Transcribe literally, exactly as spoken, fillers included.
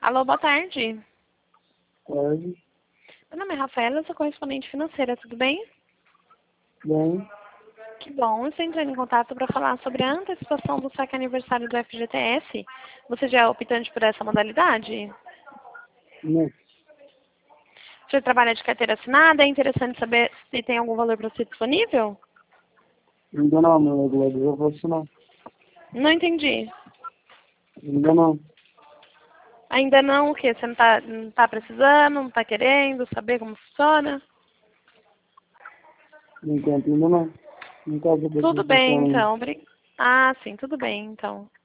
Alô, boa tarde. Tarde. Meu nome é Rafaela, eu sou correspondente financeira, tudo bem? Bem, Que bom, eu estou entrando em contato para falar sobre a antecipação do saque aniversário do F G T S. Você já é optante por essa modalidade? não. Você trabalha de carteira assinada? É interessante saber se tem algum valor para ser disponível? Ainda não, meu regulador profissional. Não entendi. Ainda não. Ainda não o quê? Você não está não tá precisando, não está querendo saber como funciona? Enquanto ainda não. Não caso da Tudo bem, participação ainda. então. Obri- Ah, sim, tudo bem, então.